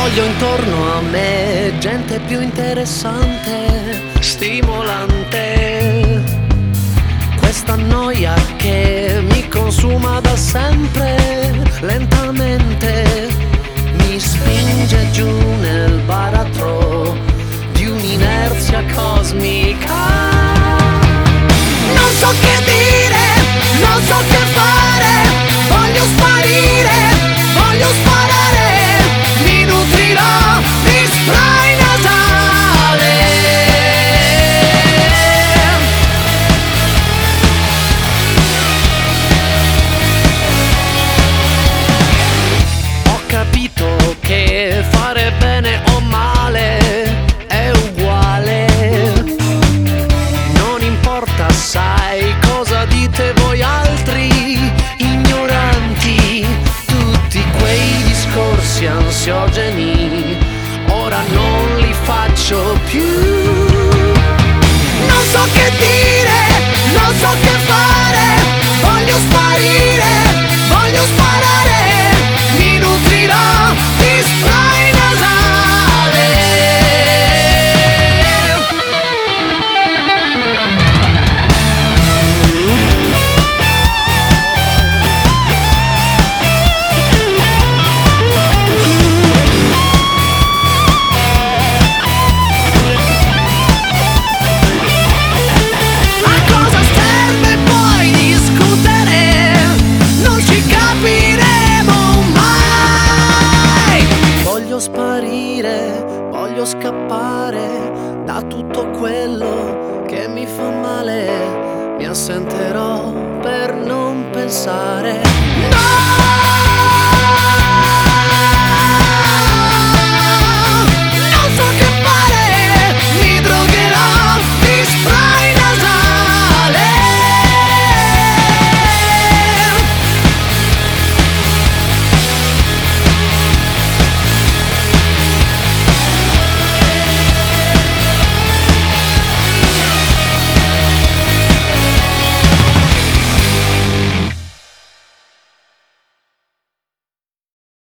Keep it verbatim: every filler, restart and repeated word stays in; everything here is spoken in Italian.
Voglio intorno a me gente più interessante, stimolante. Questa noia che mi consuma da sempre, lentamente mi spinge giù nel baratro di un'inerzia cosmica. Non so che dire, non so che fare, voglio sparire, voglio sparare, mi nutrirò di spray nasale. Ho capito che fare bene o male è uguale, non importa, sai cosa dite voi altri ignoranti, tutti quei discorsi ansiogeni ora non li faccio più. Non so che dire, non so che fare, voglio sparire, voglio sparare, mi nutrirò di spray nasale. A cosa serve poi discutere? Non ci capiremo mai. Voglio sparire, voglio scappare da tutto quello che mi fa male. Mi assenterò per non pensare.